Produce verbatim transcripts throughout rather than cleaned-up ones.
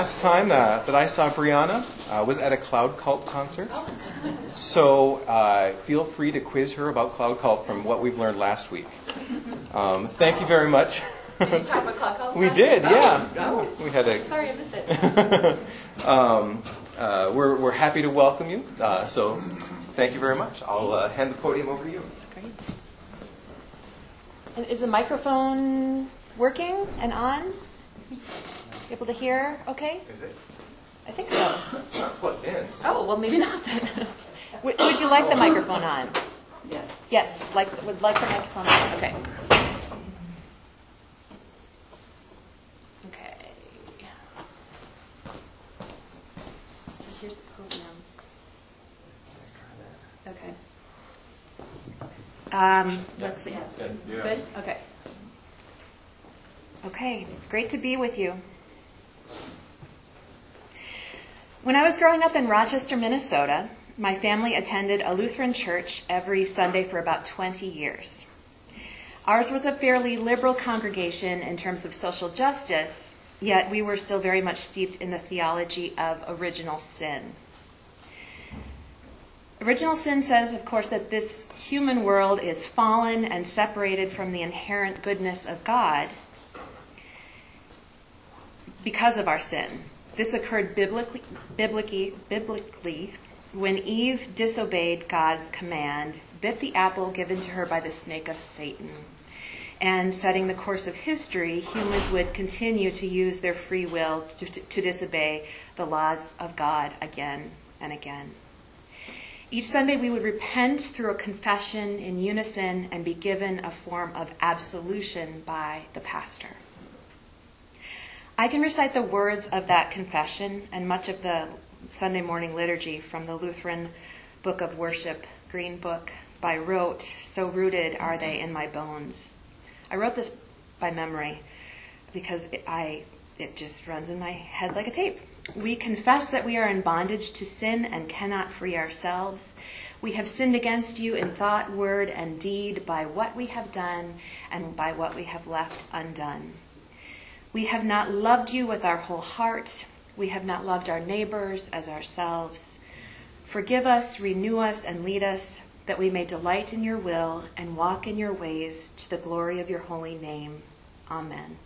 last time uh, that I saw Brianna uh, was at a Cloud Cult concert. So uh, feel free to quiz her about Cloud Cult from what we've learned last week. Um, thank you very much. Did you talk about Cloud Cult? We did, yeah. Oh, oh. We had a. Sorry, I missed it. um, uh, we're we're happy to welcome you. Uh, so thank you very much. I'll uh, hand the podium over to you. Great. And is the microphone working and on? Able to hear? Okay. Is it? I think so. It's not plugged in. Oh well, maybe not then. would, would you like the microphone on? Yes. Yes. Like would like the microphone on. Okay. Okay. So here's the program. Okay. Um, let's see. Good. Yeah. Good? Okay. Okay, great to be with you. When I was growing up in Rochester, Minnesota, my family attended a Lutheran church every Sunday for about twenty years. Ours was a fairly liberal congregation in terms of social justice, yet we were still very much steeped in the theology of original sin. Original sin says, of course, that this human world is fallen and separated from the inherent goodness of God because of our sin. This occurred biblically, biblically, biblically when Eve disobeyed God's command, bit the apple given to her by the snake of Satan, and setting the course of history, humans would continue to use their free will to, to, to disobey the laws of God again and again. Each Sunday we would repent through a confession in unison and be given a form of absolution by the pastor. I can recite the words of that confession and much of the Sunday morning liturgy from the Lutheran Book of Worship, Green Book, by rote, so rooted are they in my bones. I wrote this by memory because it, I, it just runs in my head like a tape. We confess that we are in bondage to sin and cannot free ourselves. We have sinned against you in thought, word, and deed by what we have done and by what we have left undone. We have not loved you with our whole heart. We have not loved our neighbors as ourselves. Forgive us, renew us, and lead us, that we may delight in your will and walk in your ways to the glory of your holy name. Amen.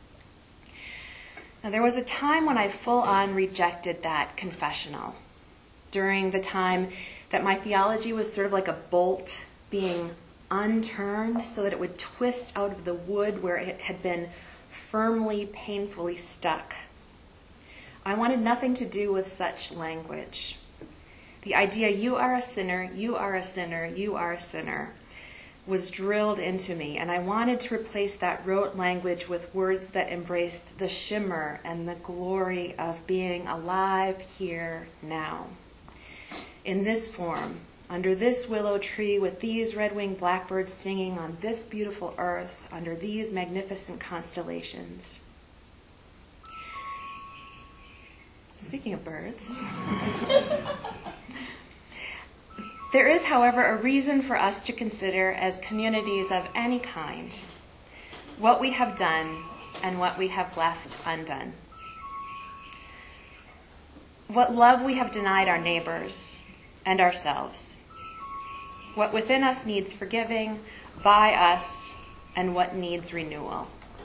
Now, there was a time when I full-on rejected that confessional, during the time that my theology was sort of like a bolt being unturned so that it would twist out of the wood where it had been firmly, painfully stuck. I wanted nothing to do with such language. The idea, you are a sinner, you are a sinner, you are a sinner, was drilled into me, and I wanted to replace that rote language with words that embraced the shimmer and the glory of being alive here now. In this form, under this willow tree, with these red-winged blackbirds singing on this beautiful earth, under these magnificent constellations. Speaking of birds, there is, however, a reason for us to consider as communities of any kind what we have done and what we have left undone. What love we have denied our neighbors and ourselves. What within us needs forgiving by us, and what needs renewal.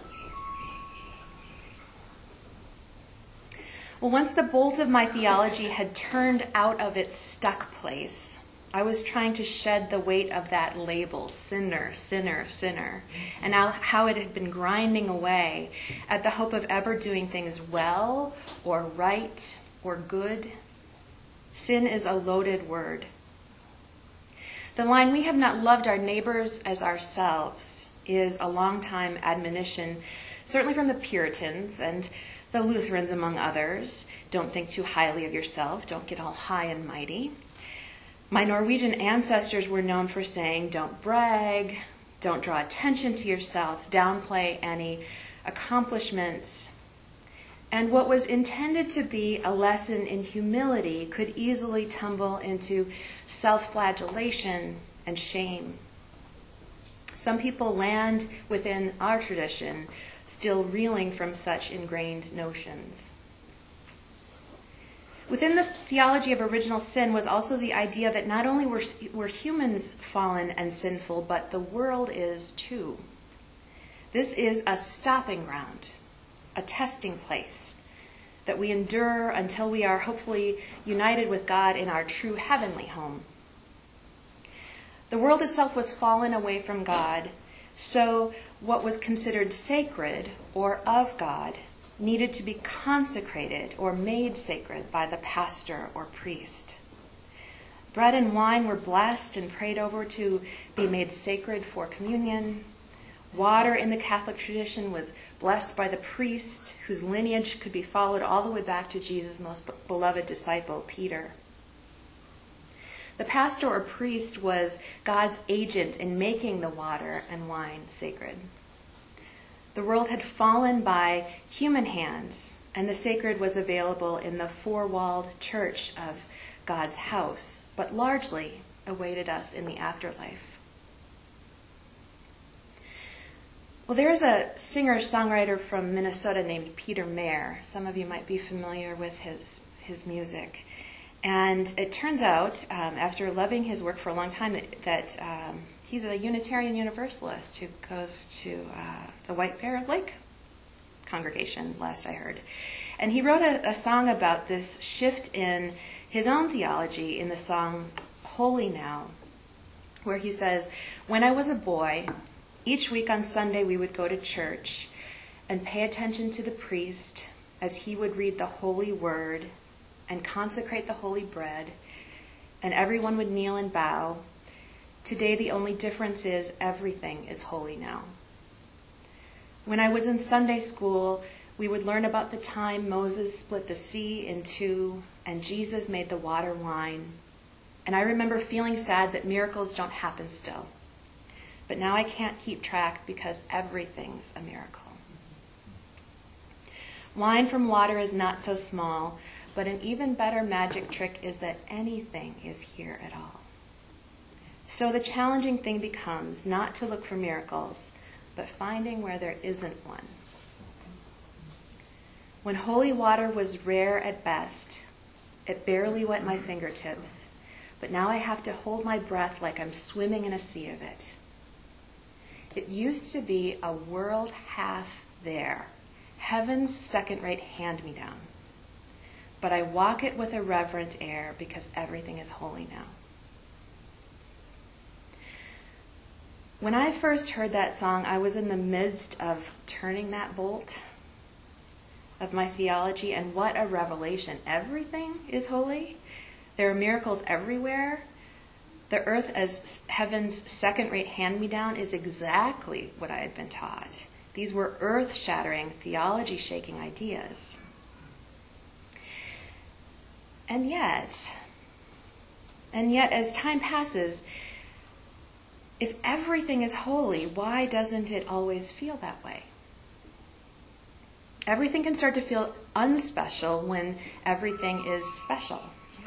Well, once the bolt of my theology had turned out of its stuck place, I was trying to shed the weight of that label, sinner, sinner, sinner, and how, how it had been grinding away at the hope of ever doing things well or right or good. Sin is a loaded word. The line, we have not loved our neighbors as ourselves, is a long-time admonition, certainly from the Puritans and the Lutherans, among others. Don't think too highly of yourself. Don't get all high and mighty. My Norwegian ancestors were known for saying, don't brag, don't draw attention to yourself, downplay any accomplishments. And what was intended to be a lesson in humility could easily tumble into self-flagellation and shame. Some people land within our tradition, still reeling from such ingrained notions. Within the theology of original sin was also the idea that not only were, were humans fallen and sinful, but the world is too. This is a stopping ground, a testing place that we endure until we are hopefully united with God in our true heavenly home. The world itself was fallen away from God, so what was considered sacred or of God needed to be consecrated or made sacred by the pastor or priest. Bread and wine were blessed and prayed over to be made sacred for communion. Water in the Catholic tradition was blessed by the priest, whose lineage could be followed all the way back to Jesus' most beloved disciple, Peter. The pastor or priest was God's agent in making the water and wine sacred. The world had fallen by human hands, and the sacred was available in the four-walled church of God's house, but largely awaited us in the afterlife. Well, there is a singer-songwriter from Minnesota named Peter Mayer. Some of you might be familiar with his, his music. And it turns out, um, after loving his work for a long time, that, that um, he's a Unitarian Universalist who goes to uh, the White Bear Lake congregation, last I heard. And he wrote a, a song about this shift in his own theology in the song Holy Now, where he says, "When I was a boy, each week on Sunday we would go to church and pay attention to the priest as he would read the holy word and consecrate the holy bread, and everyone would kneel and bow. Today the only difference is everything is holy now. When I was in Sunday school, we would learn about the time Moses split the sea in two and Jesus made the water wine. And I remember feeling sad that miracles don't happen still. But now I can't keep track because everything's a miracle. Wine from water is not so small, but an even better magic trick is that anything is here at all. So the challenging thing becomes not to look for miracles, but finding where there isn't one. When holy water was rare at best, it barely wet my fingertips, but now I have to hold my breath like I'm swimming in a sea of it. It used to be a world half there, heaven's second-rate hand-me-down. But I walk it with a reverent air because everything is holy now." When I first heard that song, I was in the midst of turning that bolt of my theology, and what a revelation. Everything is holy. There are miracles everywhere. The earth as heaven's second-rate hand-me-down is exactly what I had been taught. These were earth-shattering, theology-shaking ideas. And yet, and yet, as time passes, if everything is holy, why doesn't it always feel that way? Everything can start to feel unspecial when everything is special.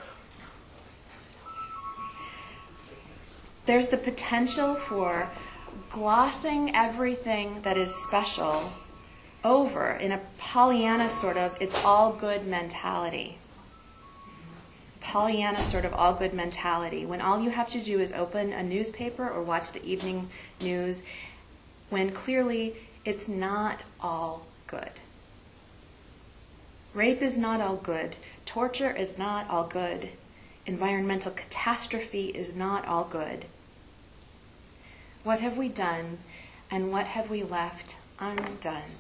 There's the potential for glossing everything that is special over in a Pollyanna sort of it's all good mentality. Pollyanna sort of all good mentality, when all you have to do is open a newspaper or watch the evening news, when clearly it's not all good. Rape is not all good. Torture is not all good. Environmental catastrophe is not all good. What have we done, and what have we left undone?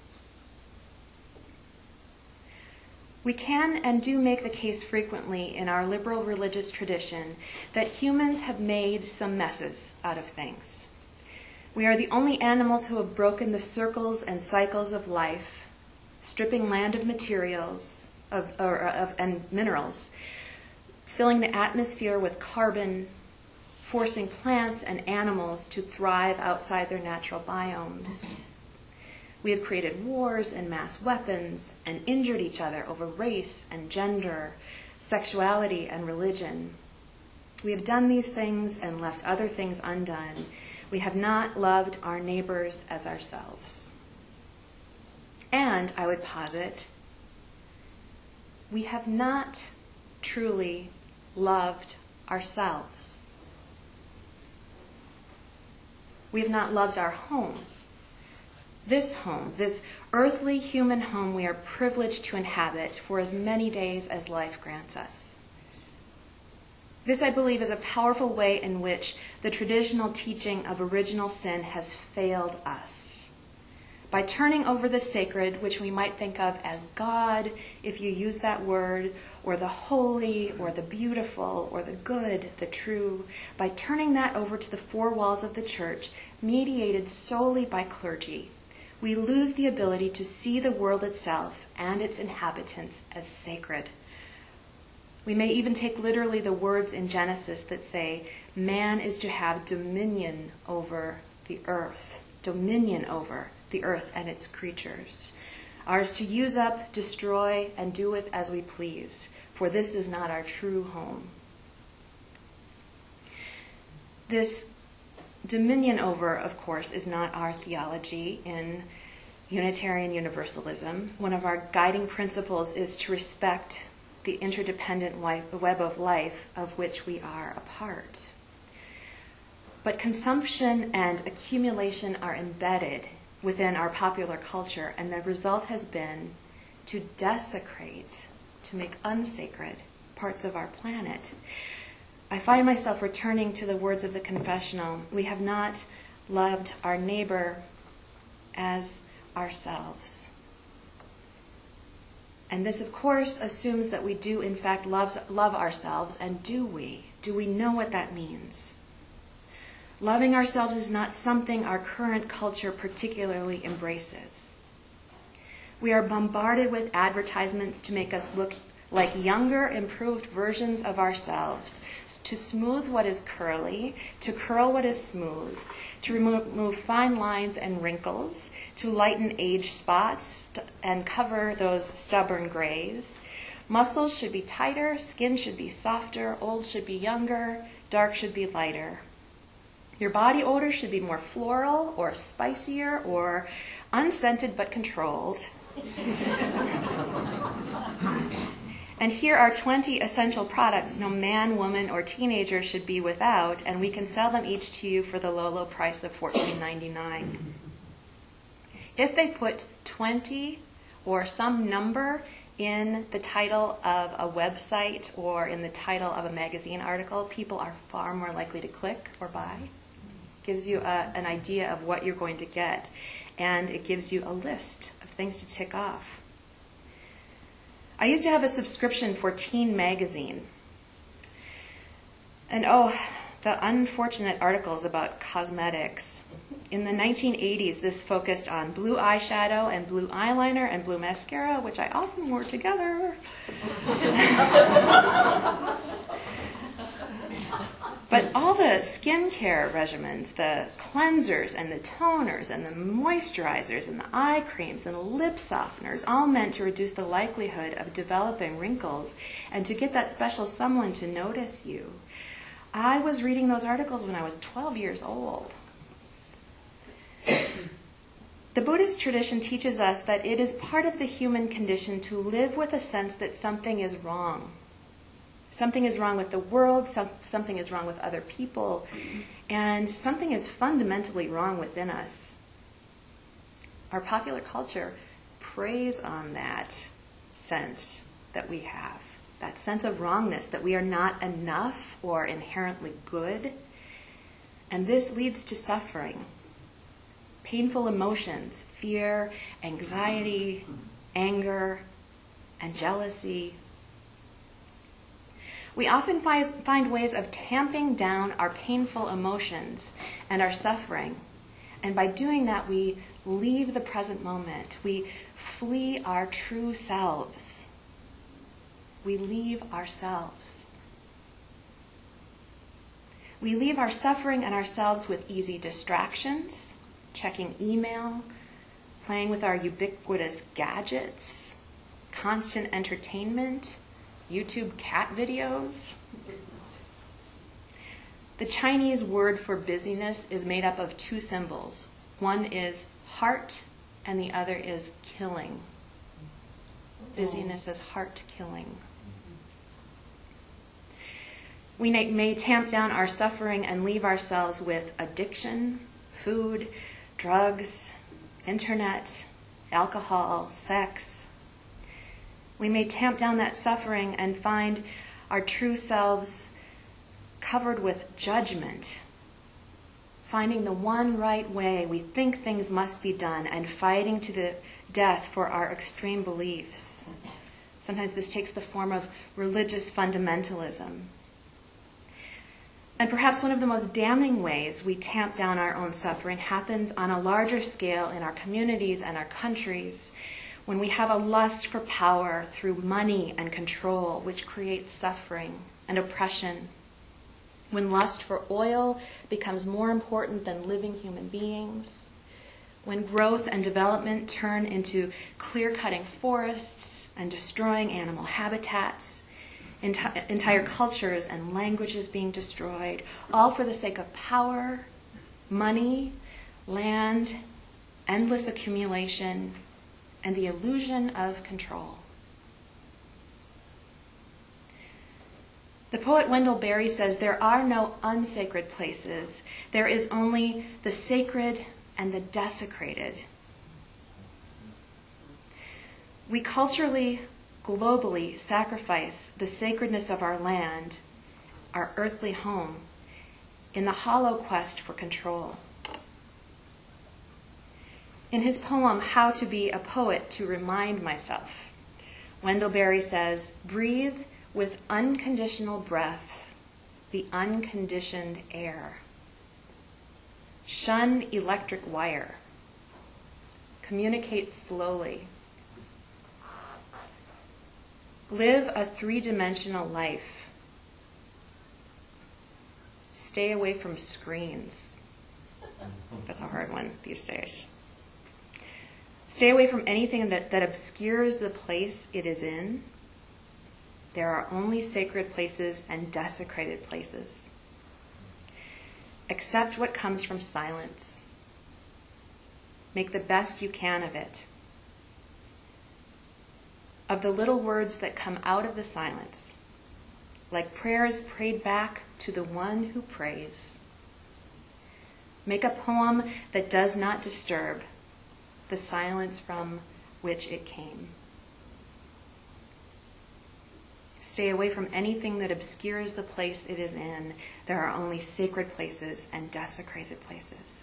We can and do make the case frequently in our liberal religious tradition that humans have made some messes out of things. We are the only animals who have broken the circles and cycles of life, stripping land of materials of, or, of, and minerals, filling the atmosphere with carbon, forcing plants and animals to thrive outside their natural biomes. We have created wars and mass weapons and injured each other over race and gender, sexuality and religion. We have done these things and left other things undone. We have not loved our neighbors as ourselves. And, I would posit, we have not truly loved ourselves. We have not loved our home. This home, this earthly human home we are privileged to inhabit for as many days as life grants us. This, I believe, is a powerful way in which the traditional teaching of original sin has failed us. By turning over the sacred, which we might think of as God, if you use that word, or the holy, or the beautiful, or the good, the true, by turning that over to the four walls of the church, mediated solely by clergy, we lose the ability to see the world itself and its inhabitants as sacred. We may even take literally the words in Genesis that say, man is to have dominion over the earth, dominion over the earth and its creatures. Ours to use up, destroy, and do with as we please, for this is not our true home. This dominion over, of course, is not our theology in Unitarian Universalism. One of our guiding principles is to respect the interdependent web of life of which we are a part. But consumption and accumulation are embedded within our popular culture, and the result has been to desecrate, to make unsacred parts of our planet. I find myself returning to the words of the confessional. We have not loved our neighbor as ourselves. And this, of course, assumes that we do, in fact, love, love ourselves. And do we? Do we know what that means? Loving ourselves is not something our current culture particularly embraces. We are bombarded with advertisements to make us look like younger, improved versions of ourselves, to smooth what is curly, to curl what is smooth, to remove fine lines and wrinkles, to lighten age spots and cover those stubborn grays. Muscles should be tighter, skin should be softer, old should be younger, dark should be lighter. Your body odor should be more floral or spicier or unscented but controlled. And here are twenty essential products no man, woman, or teenager should be without, and we can sell them each to you for the low, low price of fourteen ninety-nine. If they put twenty or some number in the title of a website or in the title of a magazine article, people are far more likely to click or buy. Gives you a, an idea of what you're going to get, and it gives you a list of things to tick off. I used to have a subscription for Teen Magazine. And oh, the unfortunate articles about cosmetics. In the nineteen eighties, this focused on blue eyeshadow and blue eyeliner and blue mascara, which I often wore together. But all the skincare regimens, the cleansers and the toners and the moisturizers and the eye creams and the lip softeners, all meant to reduce the likelihood of developing wrinkles and to get that special someone to notice you. I was reading those articles when I was twelve years old. The Buddhist tradition teaches us that it is part of the human condition to live with a sense that something is wrong. Something is wrong with the world, some, something is wrong with other people, and something is fundamentally wrong within us. Our popular culture preys on that sense that we have, that sense of wrongness, that we are not enough or inherently good. And this leads to suffering, painful emotions, fear, anxiety, anger, and jealousy. We often find ways of tamping down our painful emotions and our suffering. And by doing that, we leave the present moment. We flee our true selves. We leave ourselves. We leave our suffering and ourselves with easy distractions, checking email, playing with our ubiquitous gadgets, constant entertainment, YouTube cat videos. The Chinese word for busyness is made up of two symbols. One is heart and the other is killing. Busyness is heart killing. We may, may tamp down our suffering and leave ourselves with addiction, food, drugs, internet, alcohol, sex. We may tamp down that suffering and find our true selves covered with judgment, finding the one right way we think things must be done and fighting to the death for our extreme beliefs. Sometimes this takes the form of religious fundamentalism. And perhaps one of the most damning ways we tamp down our own suffering happens on a larger scale in our communities and our countries, when we have a lust for power through money and control, which creates suffering and oppression. When lust for oil becomes more important than living human beings. When growth and development turn into clear-cutting forests and destroying animal habitats. Enti- entire cultures and languages being destroyed, all for the sake of power, money, land, endless accumulation, and the illusion of control. The poet Wendell Berry says, "There are no unsacred places. There is only the sacred and the desecrated." We culturally, globally sacrifice the sacredness of our land, our earthly home, in the hollow quest for control. In his poem, How to Be a Poet to Remind Myself, Wendell Berry says, "Breathe with unconditional breath the unconditioned air. Shun electric wire. Communicate slowly. Live a three-dimensional life. Stay away from screens." That's a hard one these days. Stay away from anything that, that obscures the place it is in. There are only sacred places and desecrated places. Accept what comes from silence. Make the best you can of it. Of the little words that come out of the silence, like prayers prayed back to the one who prays. Make a poem that does not disturb the silence from which it came. Stay away from anything that obscures the place it is in. There are only sacred places and desecrated places.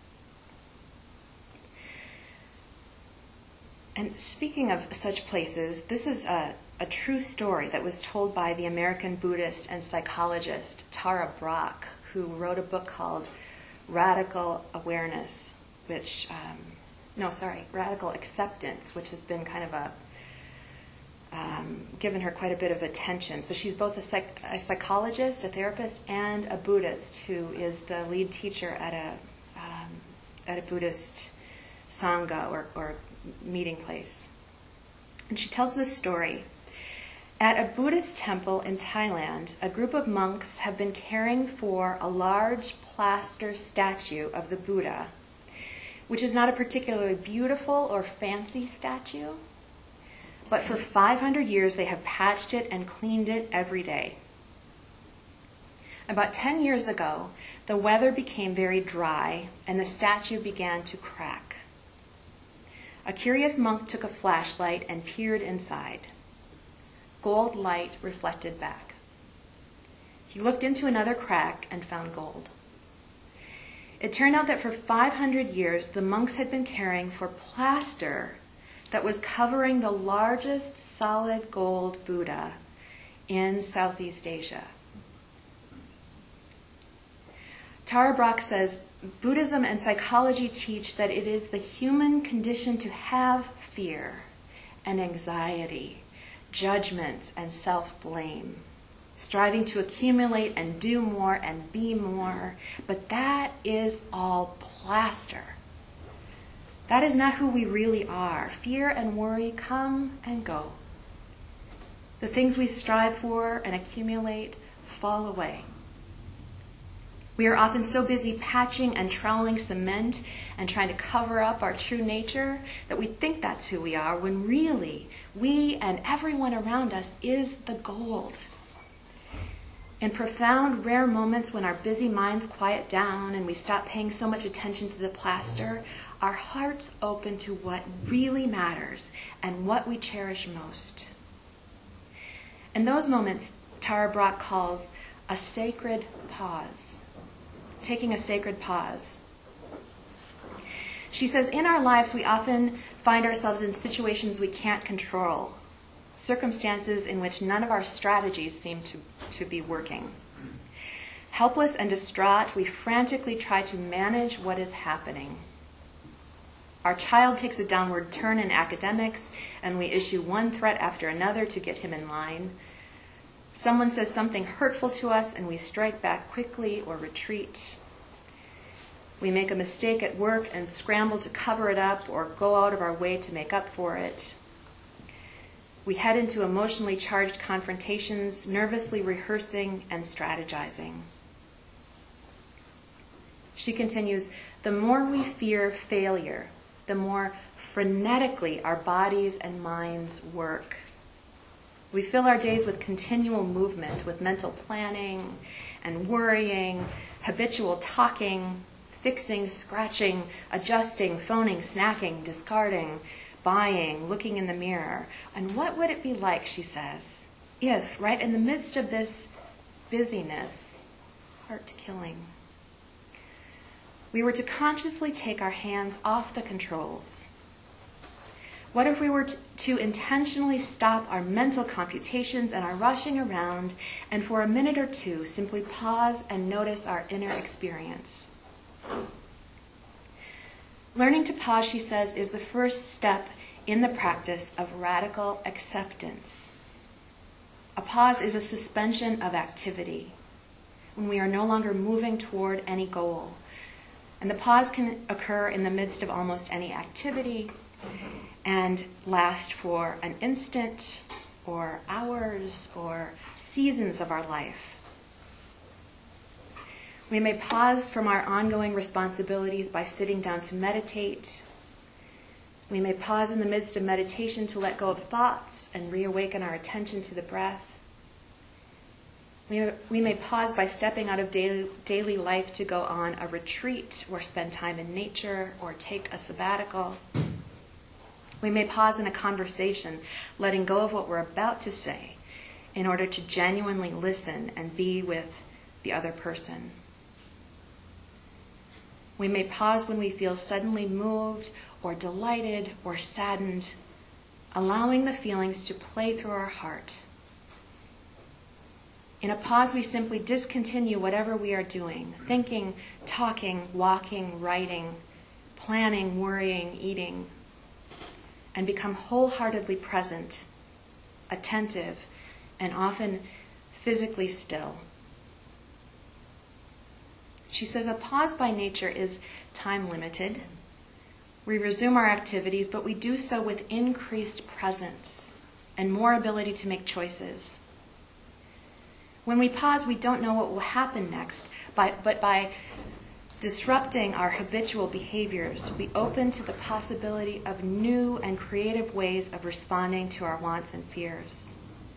And speaking of such places, this is a, a true story that was told by the American Buddhist and psychologist Tara Brach, who wrote a book called Radical Awareness, which, um, no, sorry, Radical Acceptance, which has been kind of a, um, given her quite a bit of attention. So she's both a, psych- a psychologist, a therapist, and a Buddhist who is the lead teacher at a um, at a Buddhist sangha or, or meeting place. And she tells this story. At a Buddhist temple in Thailand, a group of monks have been caring for a large plaster statue of the Buddha, which is not a particularly beautiful or fancy statue, but for five hundred years they have patched it and cleaned it every day. About ten years ago, the weather became very dry and the statue began to crack. A curious monk took a flashlight and peered inside. Gold light reflected back. He looked into another crack and found gold. It turned out that for five hundred years, the monks had been caring for plaster that was covering the largest solid gold Buddha in Southeast Asia. Tara Brach says, Buddhism and psychology teach that it is the human condition to have fear and anxiety, judgments and self-blame, striving to accumulate and do more and be more, but that is all plaster. That is not who we really are. Fear and worry come and go. The things we strive for and accumulate fall away. We are often so busy patching and troweling cement and trying to cover up our true nature that we think that's who we are, when really we and everyone around us is the gold. In profound, rare moments when our busy minds quiet down and we stop paying so much attention to the plaster, our hearts open to what really matters and what we cherish most. In those moments, Tara Brach calls a sacred pause, taking a sacred pause. She says, in our lives, we often find ourselves in situations we can't control, circumstances in which none of our strategies seem to, to be working. Helpless and distraught, we frantically try to manage what is happening. Our child takes a downward turn in academics, and we issue one threat after another to get him in line. Someone says something hurtful to us, and we strike back quickly or retreat. We make a mistake at work and scramble to cover it up or go out of our way to make up for it. We head into emotionally charged confrontations, nervously rehearsing and strategizing. She continues, the more we fear failure, the more frenetically our bodies and minds work. We fill our days with continual movement, with mental planning and worrying, habitual talking, fixing, scratching, adjusting, phoning, snacking, discarding, buying, looking in the mirror. And what would it be like, she says, if, right in the midst of this busyness, heart-killing, we were to consciously take our hands off the controls? What if we were to, to intentionally stop our mental computations and our rushing around and for a minute or two simply pause and notice our inner experience? Learning to pause, she says, is the first step in the practice of radical acceptance. A pause is a suspension of activity when we are no longer moving toward any goal. And the pause can occur in the midst of almost any activity and last for an instant or hours or seasons of our life. We may pause from our ongoing responsibilities by sitting down to meditate. We may pause in the midst of meditation to let go of thoughts and reawaken our attention to the breath. We, we may pause by stepping out of daily, daily life to go on a retreat or spend time in nature or take a sabbatical. We may pause in a conversation, letting go of what we're about to say in order to genuinely listen and be with the other person. We may pause when we feel suddenly moved or delighted or saddened, allowing the feelings to play through our heart. In a pause, we simply discontinue whatever we are doing, thinking, talking, walking, writing, planning, worrying, eating, and become wholeheartedly present, attentive, and often physically still. She says a pause by nature is time limited. We resume our activities, but we do so with increased presence and more ability to make choices. When we pause, we don't know what will happen next, by, but by disrupting our habitual behaviors, we open to the possibility of new and creative ways of responding to our wants and fears.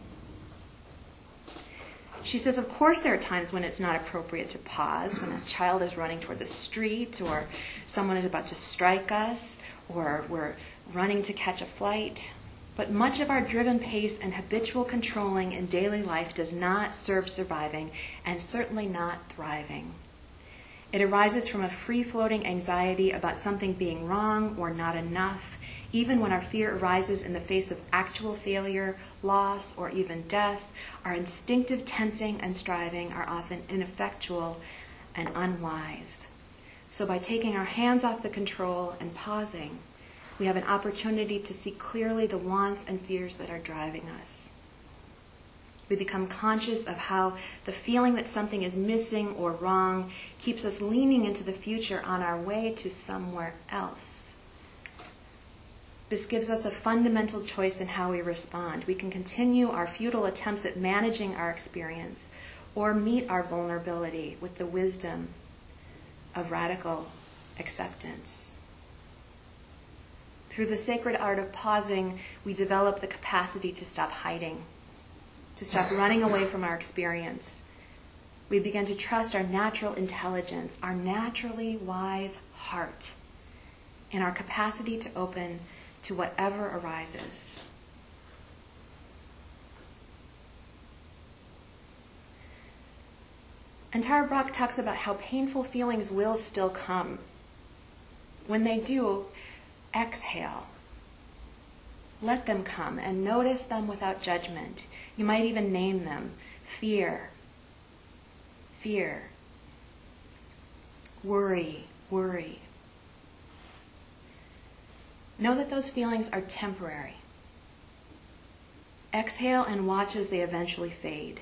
She says, of course, there are times when it's not appropriate to pause, when a child is running toward the street, or someone is about to strike us, or we're running to catch a flight. But much of our driven pace and habitual controlling in daily life does not serve surviving, and certainly not thriving. It arises from a free-floating anxiety about something being wrong or not enough, even when our fear arises in the face of actual failure, loss, or even death. Our instinctive tensing and striving are often ineffectual and unwise. So by taking our hands off the control and pausing, we have an opportunity to see clearly the wants and fears that are driving us. We become conscious of how the feeling that something is missing or wrong keeps us leaning into the future on our way to somewhere else. This gives us a fundamental choice in how we respond. We can continue our futile attempts at managing our experience or meet our vulnerability with the wisdom of radical acceptance. Through the sacred art of pausing, we develop the capacity to stop hiding, to stop running away from our experience, We begin to trust our natural intelligence, our naturally wise heart, and our capacity to open to whatever arises. And Tara Brach talks about how painful feelings will still come. When they do, exhale. Let them come and notice them without judgment. You might even name them. Fear. Fear. Worry. Worry. Know that those feelings are temporary. Exhale and watch as they eventually fade.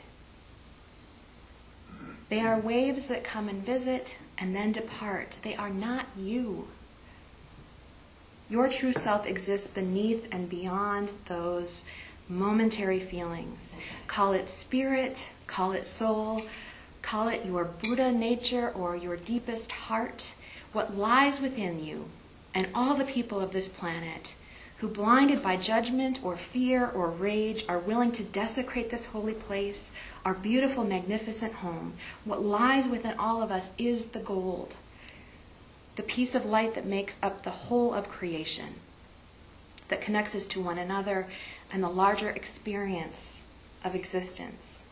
They are waves that come and visit and then depart. They are not you. Your true self exists beneath and beyond those momentary feelings. Call it spirit, call it soul, call it your Buddha nature or your deepest heart. What lies within you and all the people of this planet who, blinded by judgment or fear or rage, are willing to desecrate this holy place, our beautiful, magnificent home. What lies within all of us is the gold, the piece of light that makes up the whole of creation, that connects us to one another and the larger experience of existence.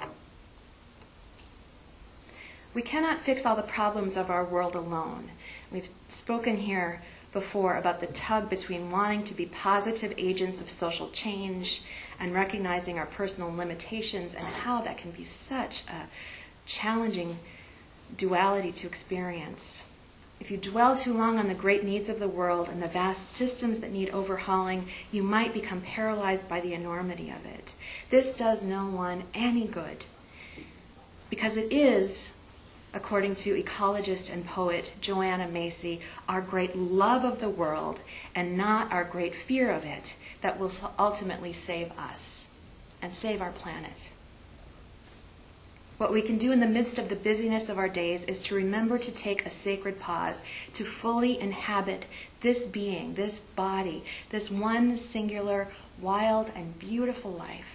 We cannot fix all the problems of our world alone. We've spoken here before about the tug between wanting to be positive agents of social change and recognizing our personal limitations, and how that can be such a challenging duality to experience. If you dwell too long on the great needs of the world and the vast systems that need overhauling, you might become paralyzed by the enormity of it. This does no one any good, because it is, according to ecologist and poet Joanna Macy, our great love of the world and not our great fear of it that will ultimately save us and save our planet. What we can do in the midst of the busyness of our days is to remember to take a sacred pause, to fully inhabit this being, this body, this one singular, wild, and beautiful life.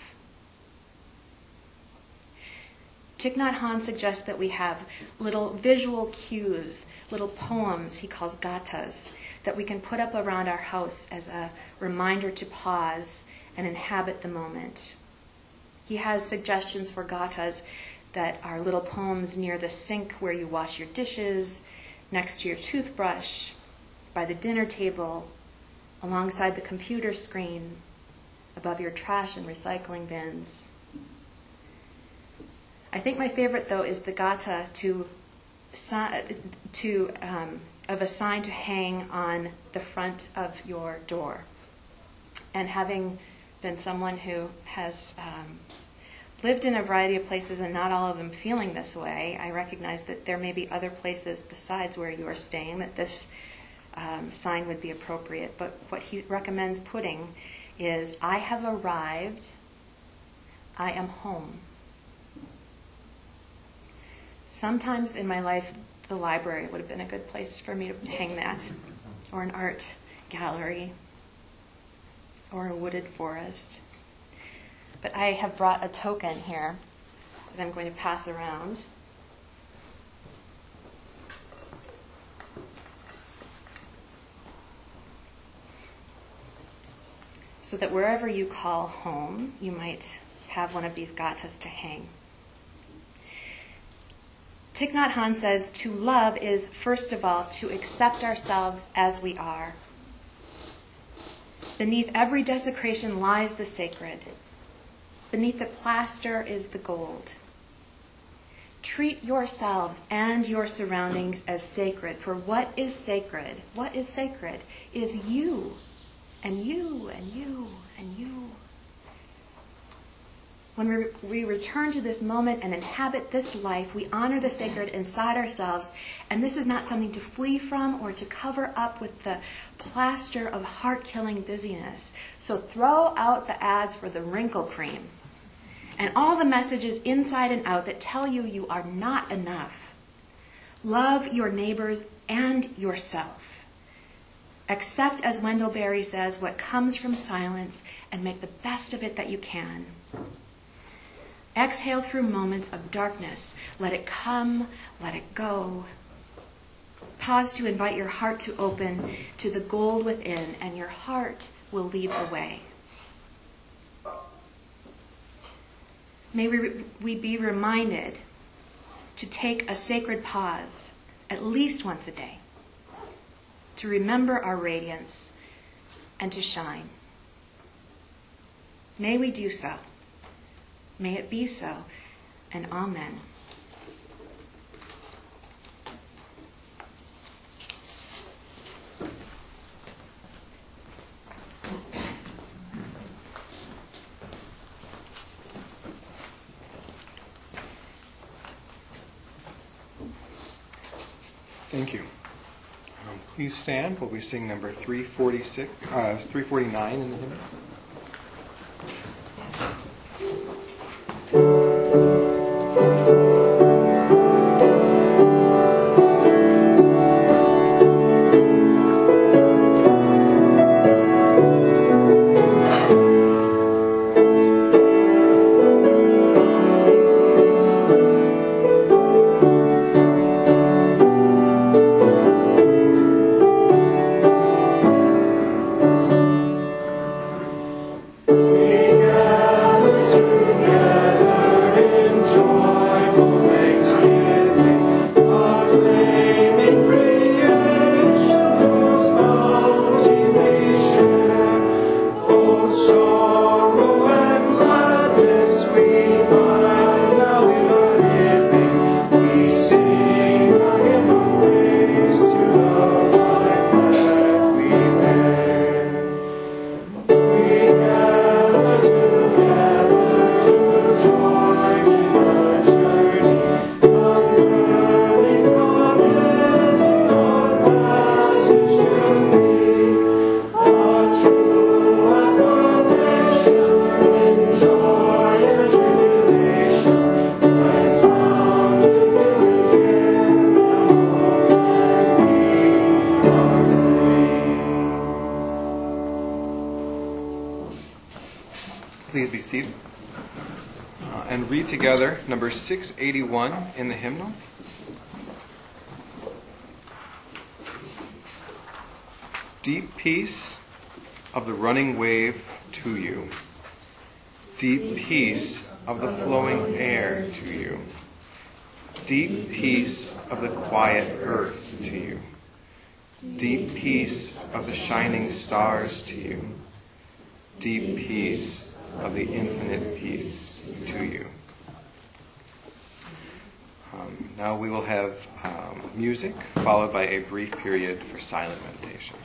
Thich Nhat Hanh suggests that we have little visual cues, little poems he calls gathas, that we can put up around our house as a reminder to pause and inhabit the moment. He has suggestions for gathas that are little poems near the sink where you wash your dishes, next to your toothbrush, by the dinner table, alongside the computer screen, above your trash and recycling bins. I think my favorite, though, is the gatha to, to, um, of a sign to hang on the front of your door. And having been someone who has um, lived in a variety of places and not all of them feeling this way, I recognize that there may be other places besides where you are staying that this um, sign would be appropriate. But what he recommends putting is, I have arrived, I am home. Sometimes in my life, the library would have been a good place for me to hang that, or an art gallery, or a wooded forest. But I have brought a token here that I'm going to pass around. So that wherever you call home, you might have one of these gathas to hang. Thich Nhat Hanh says, to love is, first of all, to accept ourselves as we are. Beneath every desecration lies the sacred. Beneath the plaster is the gold. Treat yourselves and your surroundings as sacred, for what is sacred, what is sacred, is you, and you, and you, and you. When we, we return to this moment and inhabit this life, we honor the sacred inside ourselves, and this is not something to flee from or to cover up with the plaster of heart-killing busyness. So throw out the ads for the wrinkle cream and all the messages inside and out that tell you you are not enough. Love your neighbors and yourself. Accept, as Wendell Berry says, what comes from silence and make the best of it that you can. Exhale through moments of darkness. Let it come, let it go. Pause to invite your heart to open to the gold within, and your heart will lead the way. May we, we be reminded to take a sacred pause at least once a day, to remember our radiance and to shine. May we do so. May it be so, and amen. Thank you. Um, please stand while we sing number three forty-six, uh, three forty-nine in the hymn. Please be seated uh, and read together number six eighty-one in the hymnal. Deep peace of the running wave to you. Deep peace of the flowing air to you. Deep peace of the quiet earth to you. Deep peace of the shining stars to you. Deep peace of the infinite peace to you. Um, now we will have um, music, followed by a brief period for silent meditation.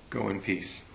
Go in peace.